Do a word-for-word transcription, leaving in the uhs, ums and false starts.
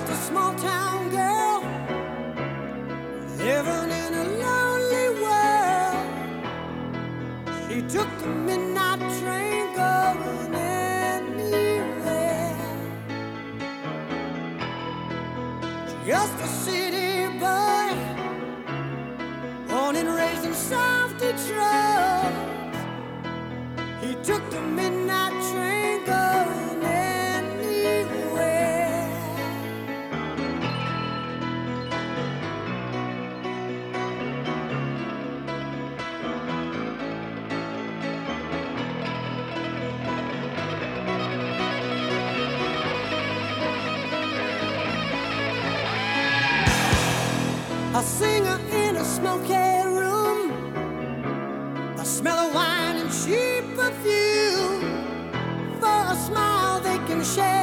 just a small town girl living in a lonely world. She took the midnight train going anywhere. Just a city boy, born and raised in South Detroit. He took the midnight train going anywhere. A singer in a smoky room, the smell of wine and cheap perfume. For a smile they can share